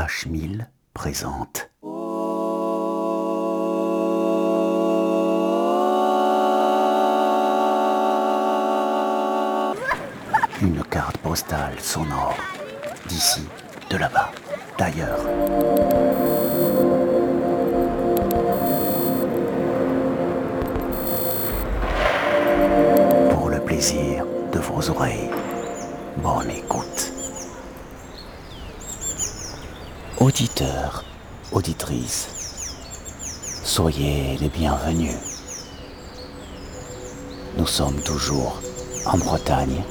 H1000 présente. Une carte postale sonore, d'ici, de là-bas, d'ailleurs. Pour le plaisir de vos oreilles, bonne écoute. Auditeurs, auditrices, soyez les bienvenus. Nous sommes toujours en Bretagne,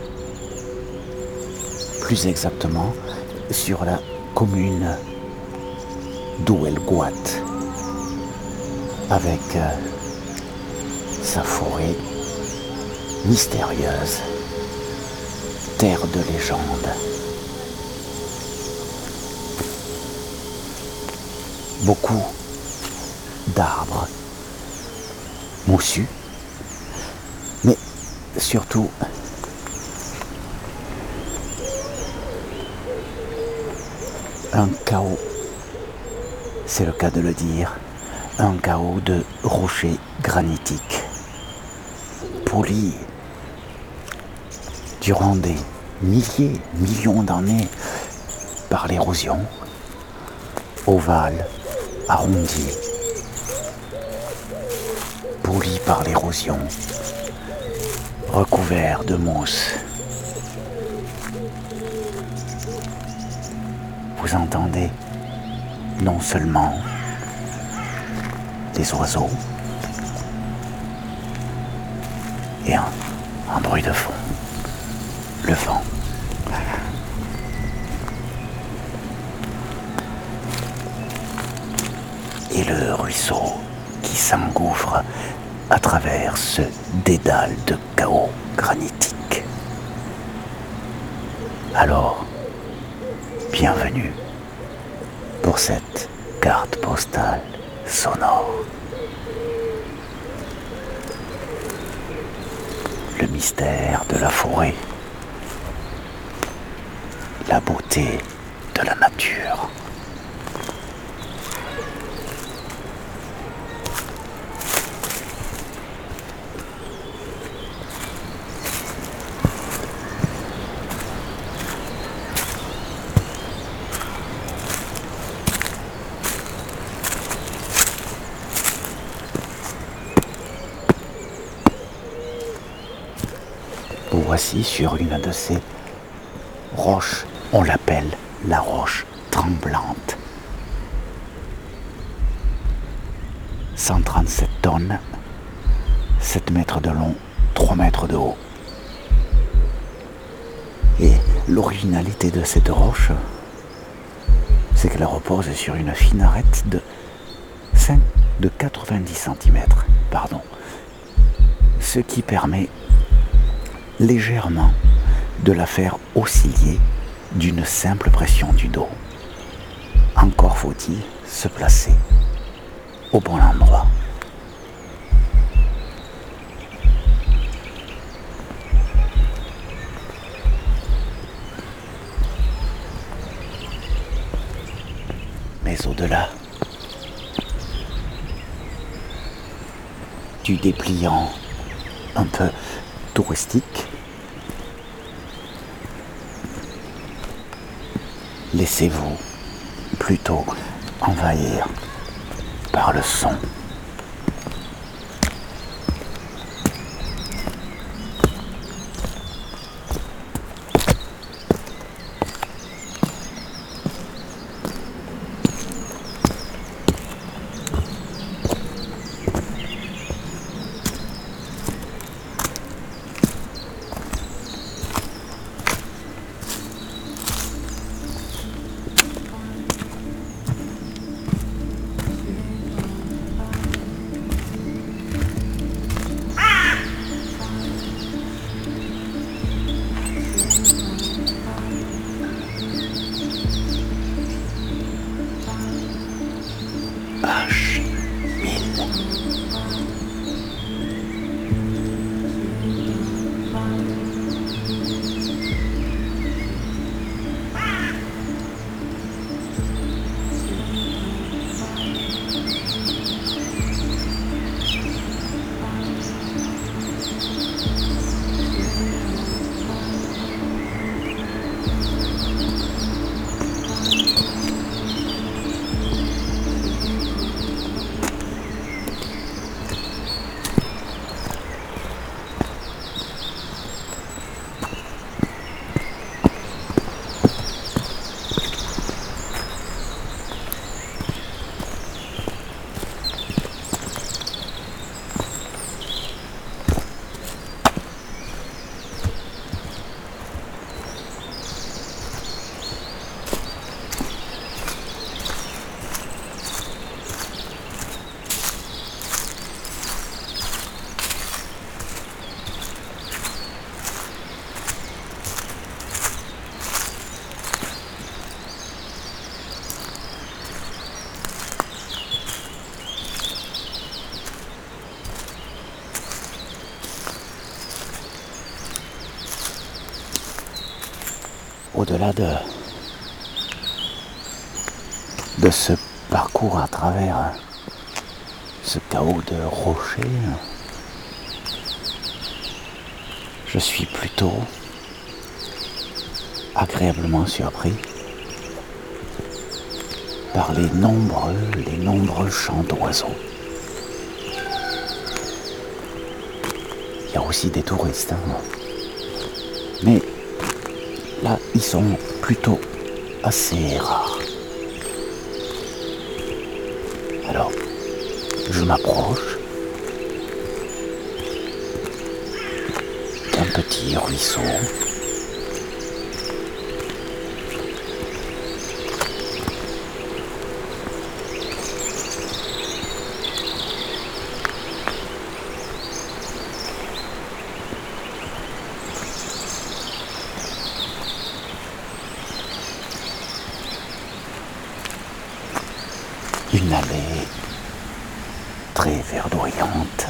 plus exactement sur la commune d'Ouelgoat, avec sa forêt mystérieuse, terre de légende. Beaucoup d'arbres moussus, mais surtout un chaos, c'est le cas de le dire, un chaos de rochers granitiques, polis durant des milliers, millions d'années par l'érosion, ovales, arrondis, polis par l'érosion, recouverts de mousse. Vous entendez non seulement des oiseaux et un bruit de fond, le vent. Et le ruisseau qui s'engouffre à travers ce dédale de chaos granitique. Alors, bienvenue pour cette carte postale sonore. Le mystère de la forêt, la beauté de la nature. Vous voici sur une de ces roches, on l'appelle la roche tremblante. 137 tonnes, 7 mètres de long, 3 mètres de haut. Et l'originalité de cette roche, c'est qu'elle repose sur une fine arête de 90 cm, ce qui permet légèrement de la faire osciller d'une simple pression du dos. Encore faut-il se placer au bon endroit. Mais au-delà du dépliant un peu touristique, laissez-vous plutôt envahir par le son. Au-delà de ce parcours à travers ce chaos de rochers, je suis plutôt agréablement surpris par les nombreux chants d'oiseaux. Il y a aussi des touristes, mais là, ils sont plutôt assez rares. Alors, je m'approche d'un petit ruisseau. Une allée très verdoyante.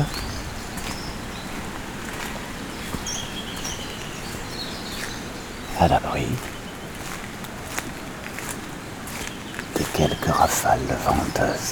À l'abri de quelques rafales venteuses.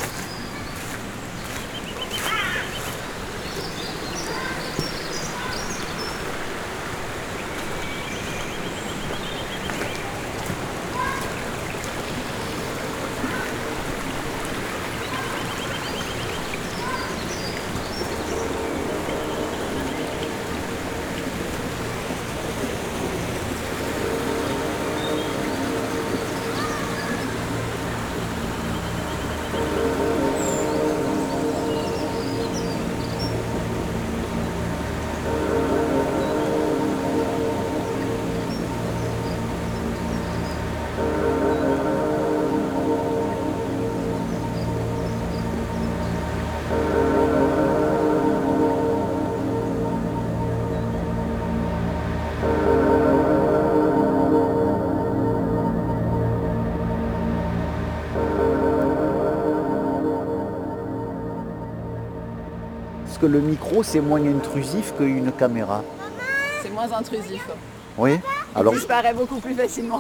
Est-ce que le micro, c'est moins intrusif qu'une caméra? C'est moins intrusif. Oui. Alors, Il disparaît beaucoup plus facilement.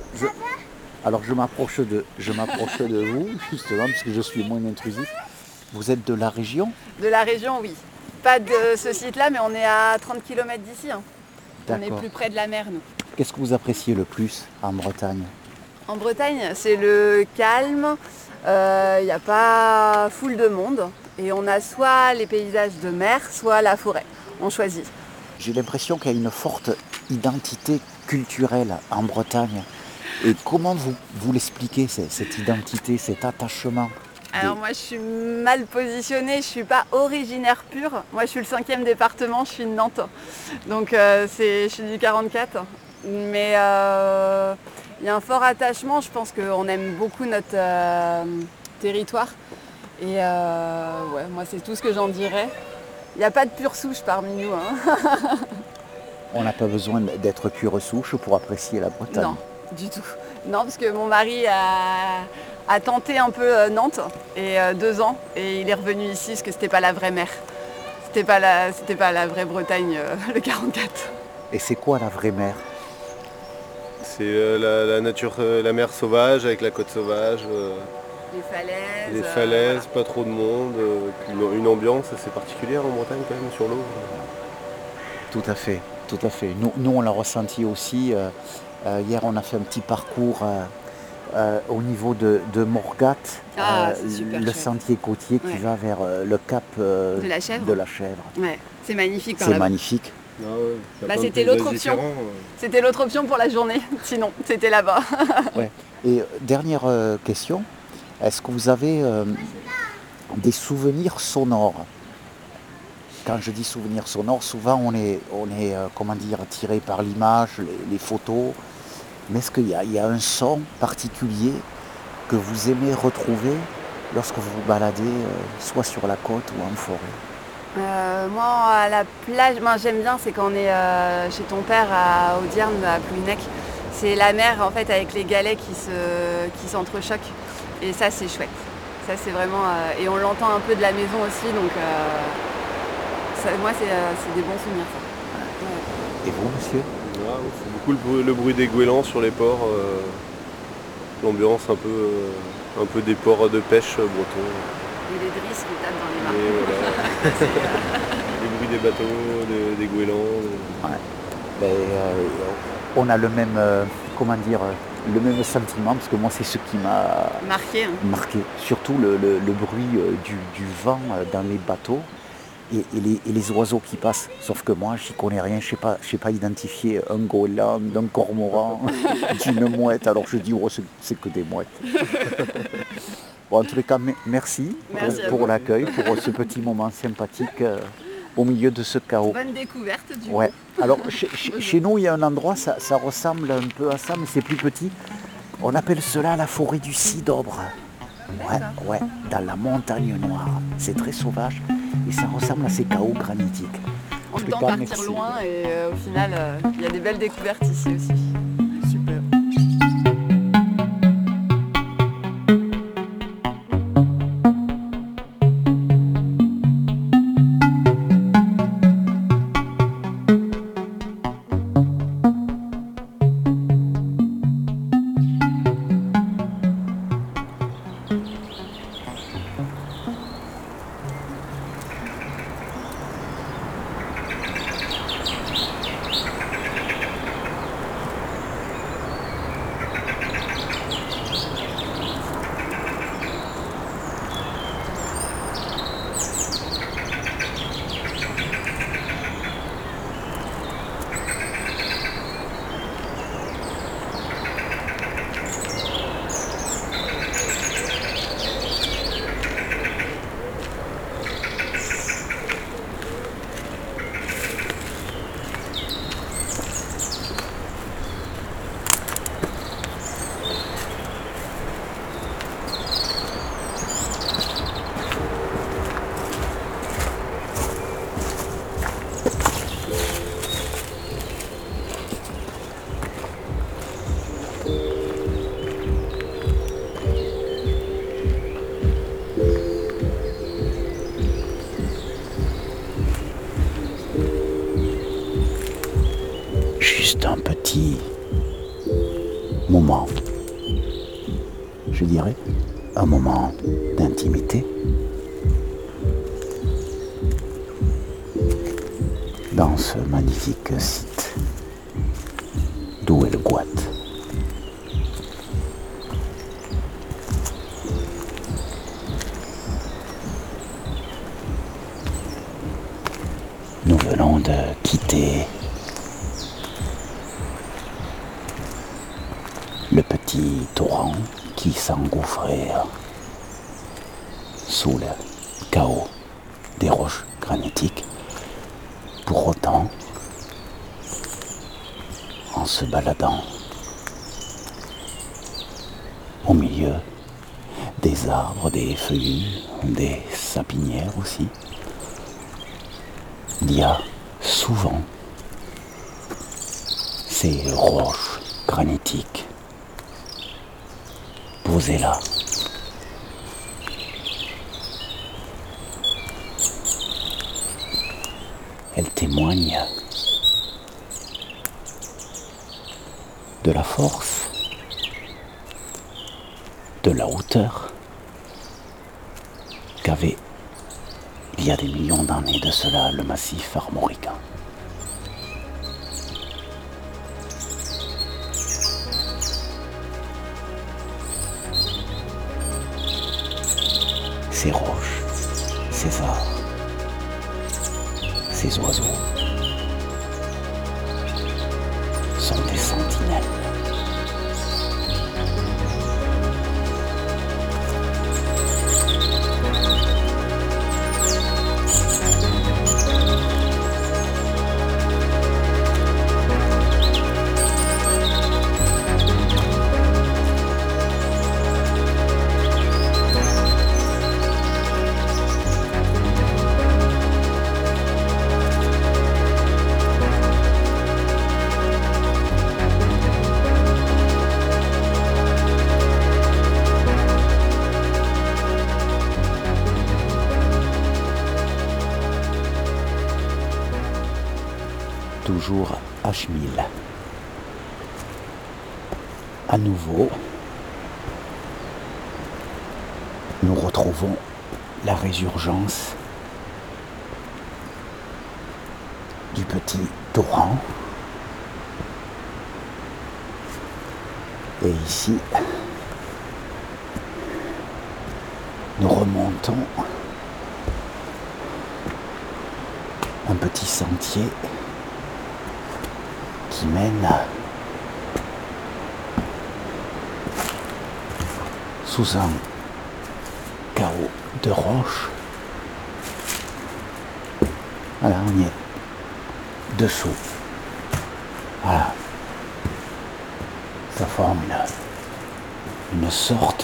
alors je m'approche de vous, justement, parce que je suis moins intrusif. Vous êtes de la région? De la région, oui. Pas de ce site-là, mais on est à 30 km d'ici. On est plus près de la mer, nous. Qu'est-ce que vous appréciez le plus en Bretagne? En Bretagne, c'est le calme. Il n'y a pas foule de monde. Et on a soit les paysages de mer, soit la forêt. On choisit. J'ai l'impression qu'il y a une forte identité culturelle en Bretagne. Et comment vous l'expliquez, cette identité, cet attachement? Alors moi je suis mal positionnée, je ne suis pas originaire pure. Moi je suis le 5e département, je suis de Nantes. Donc je suis du 44. Mais il y a un fort attachement, je pense qu'on aime beaucoup notre territoire. Et ouais, moi c'est tout ce que j'en dirais. Il n'y a pas de pure souche parmi nous. On n'a pas besoin d'être pure souche pour apprécier la Bretagne. Non, du tout. Non, parce que mon mari a tenté un peu Nantes et 2 ans et il est revenu ici parce que c'était pas la vraie mer. C'était pas la vraie Bretagne, le 44. Et c'est quoi la vraie mer? C'est la nature, la mer sauvage avec la côte sauvage. Les falaises. Voilà. Pas trop de monde, une ambiance assez particulière en Bretagne quand même sur l'eau. Tout à fait, tout à fait. Nous on l'a ressenti aussi. Hier on a fait un petit parcours au niveau de Morgat, c'est super le chouette. sentier côtier qui va vers le cap De la Chèvre. de la Chèvre. Ouais, c'est magnifique par C'est là-bas. magnifique. Ah ouais, t'as Bah, plein de c'était paysages l'autre option. différents. C'était l'autre option pour la journée, sinon c'était là-bas. Ouais. Et dernière question, est-ce que vous avez des souvenirs sonores? Quand je dis souvenirs sonores, souvent on est comment dire, attiré par l'image, les photos. Mais est-ce qu'il y a un son particulier que vous aimez retrouver lorsque vous vous baladez, soit sur la côte ou en forêt? Moi, à la plage, moi j'aime bien, c'est quand on est chez ton père à Audierne, à Plouhinec. C'est la mer en fait avec les galets qui s'entrechoquent. Et ça c'est chouette. Ça c'est vraiment. Et on l'entend un peu de la maison aussi, donc moi c'est des bons souvenirs ça. Ouais. Et vous, monsieur? Ah, ouais, c'est beaucoup le bruit des goélands sur les ports, l'ambiance un peu des ports de pêche bretons. Et les drisses qui tapent dans les mains. Et voilà. Les bruits des bateaux, des goélands. Ouais. Ben, on a le même, comment dire, le même sentiment, parce que moi c'est ce qui m'a Marqué. Hein. marqué. Surtout le bruit du vent dans les bateaux et les oiseaux qui passent. Sauf que moi, j'y connais rien, je sais pas identifier un goéland, un cormoran, d'une mouette. Alors je dis, oh, c'est que des mouettes. Bon, en tous les cas, merci pour l'accueil, pour ce petit moment sympathique au milieu de ce chaos. Bonne découverte du Ouais. coup. Alors chez nous, il y a un endroit, ça ressemble un peu à ça, mais c'est plus petit. On appelle cela la forêt du Sidobre. Ouais, dans la montagne noire. C'est très sauvage et ça ressemble à ces chaos granitiques. On peut en partir loin et au final, il y a des belles découvertes ici aussi. Super. Juste un petit moment, je dirais, un moment d'intimité dans ce magnifique site d'où est le Gouat. Nous venons de quitter le petit torrent qui s'engouffrait sous le chaos des roches granitiques. Pour autant, en se baladant au milieu des arbres, des feuillus, des sapinières aussi, il y a souvent ces roches granitiques posées là. Elles témoignent de la force, de la hauteur qu'avait, il y a des millions d'années de cela, le massif armoricain. ces roches, ces arbres, ces oiseaux sont des sentinelles. Toujours H1000. À nouveau, nous retrouvons la résurgence du petit torrent. Et ici, nous remontons un petit sentier qui mène sous un chaos de roches. Voilà, on y est dessous. Voilà. Ça forme une sorte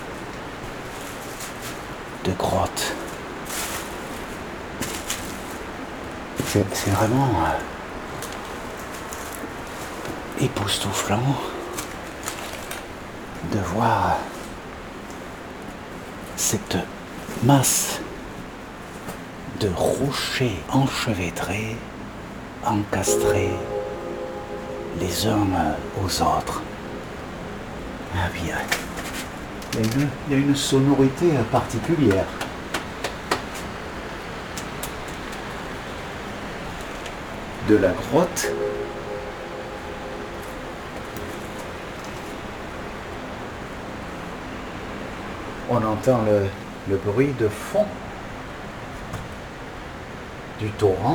de grotte. C'est vraiment époustouflant de voir cette masse de rochers enchevêtrés, encastrés les uns aux autres. Ah oui, il y a une sonorité particulière. De la grotte on entend le bruit de fond du torrent.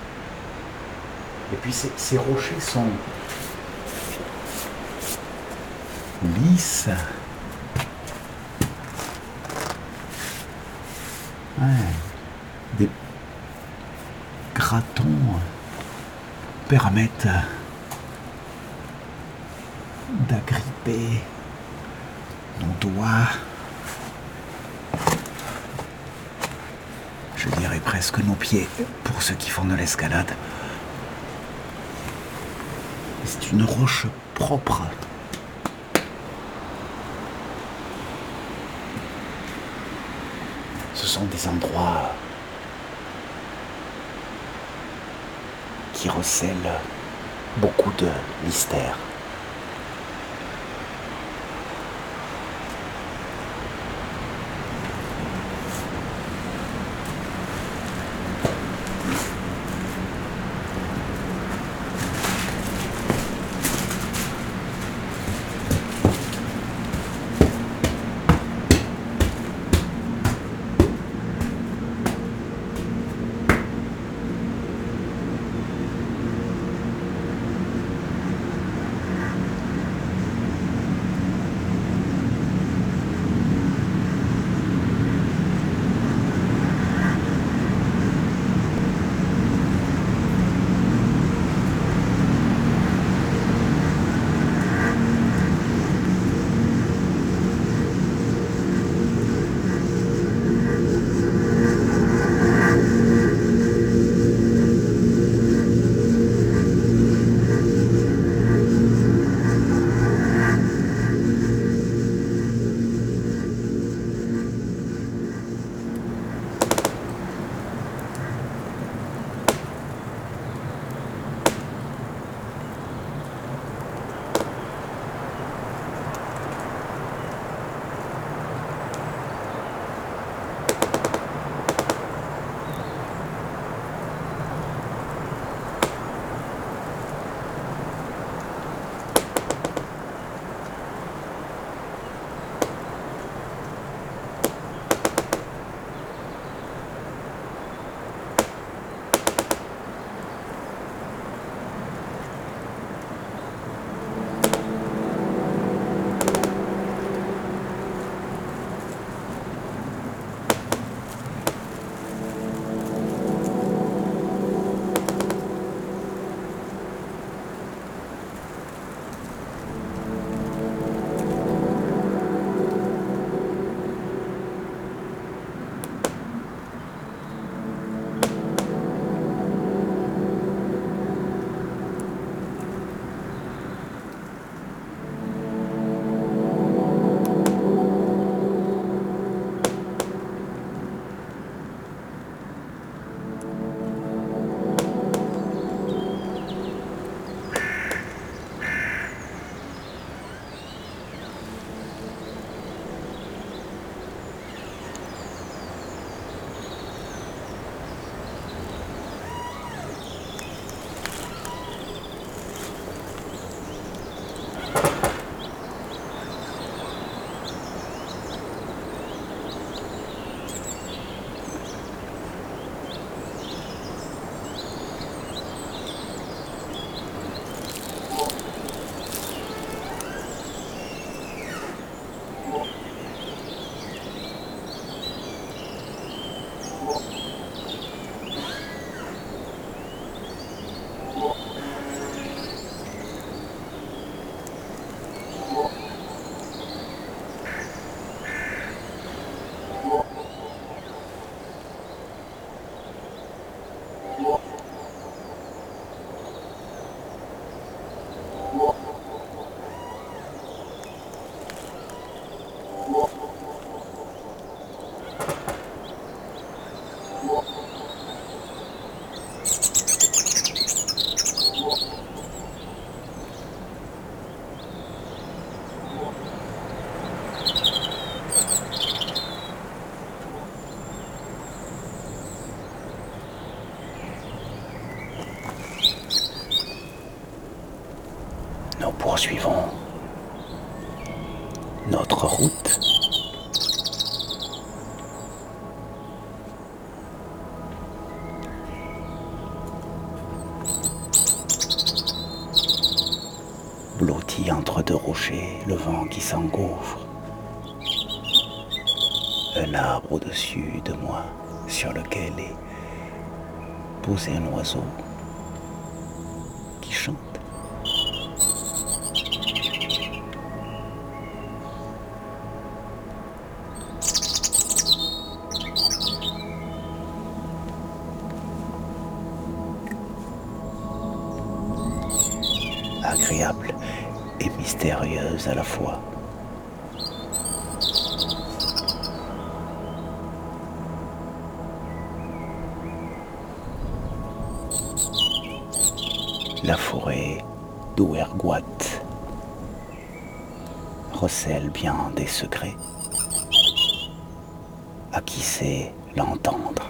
Et puis ces rochers sont lisses. Ouais, des gratons permettent d'agripper nos doigts. Je dirais presque nos pieds pour ceux qui font de l'escalade. C'est une roche propre. Ce sont des endroits qui recèlent beaucoup de mystères. poursuivons notre route. Blotti entre deux rochers, le vent qui s'engouffre. Un arbre au-dessus de moi, sur lequel est posé un oiseau qui chante. Agréable et mystérieuse à la fois. La forêt d'Ouergoat recèle bien des secrets. À qui sait l'entendre?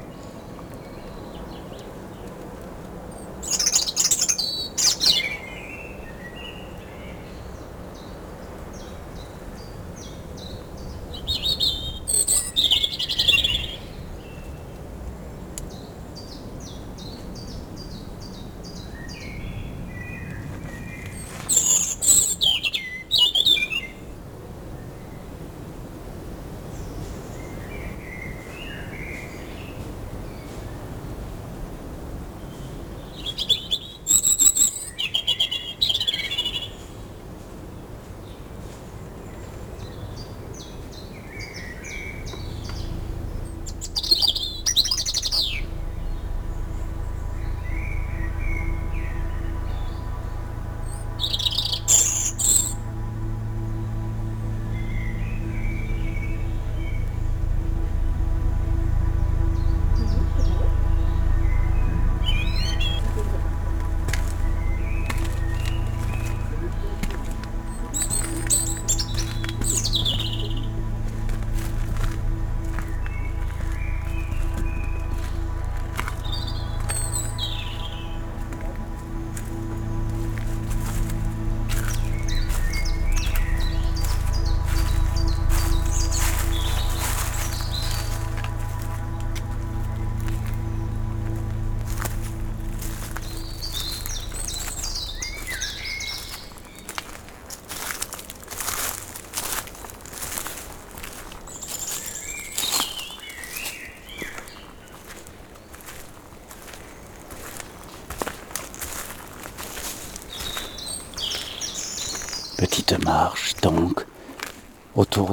Petite marche donc autour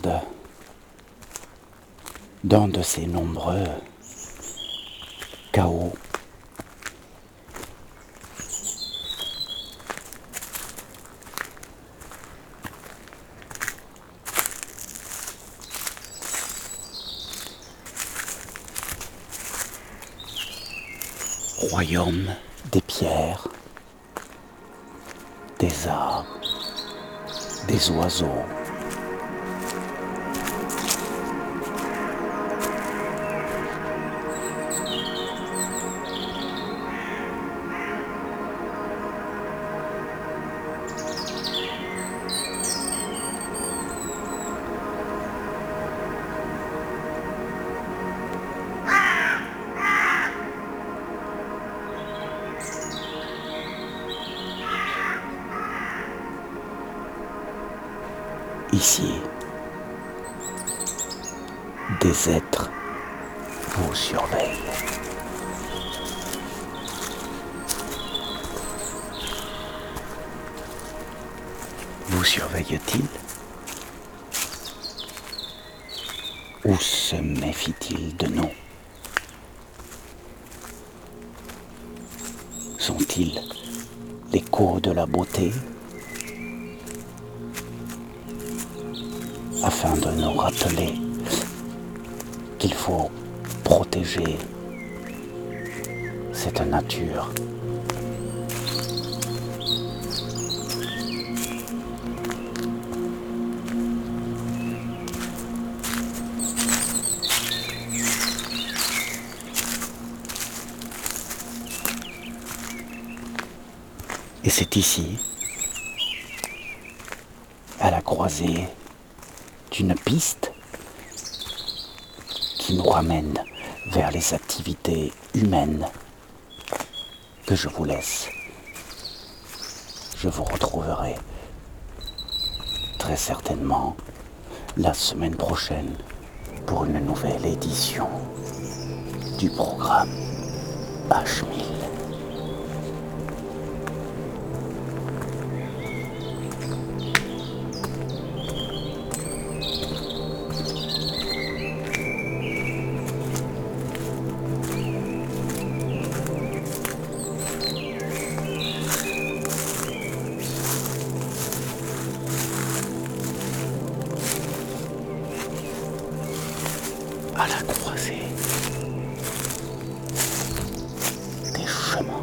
d'un de ces nombreux chaos. Royaume des pierres, des arbres, des oiseaux. Ici, des êtres vous surveillent. Vous surveille-t-il? Ou se méfie-t-il de nous? Sont-ils l'écho de la beauté? Afin de nous rappeler qu'il faut protéger cette nature. Et c'est ici croisée d'une piste qui nous ramène vers les activités humaines que je vous laisse. Je vous retrouverai très certainement la semaine prochaine pour une nouvelle édition du programme H1000. À la croisée des chemins.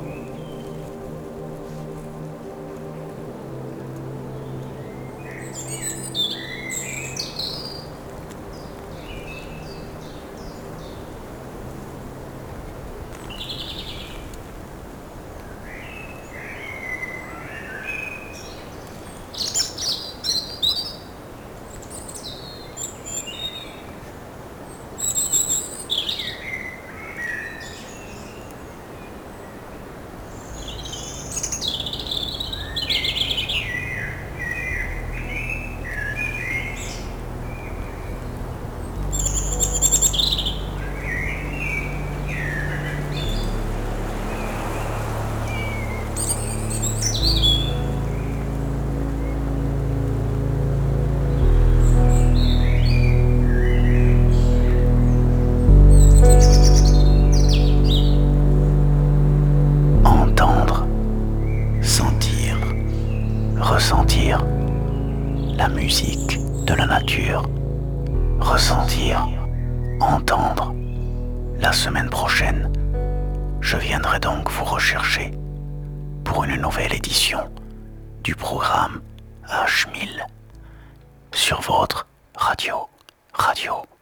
Ressentir la musique de la nature, ressentir, entendre. La semaine prochaine, je viendrai donc vous rechercher pour une nouvelle édition du programme H1000 sur votre radio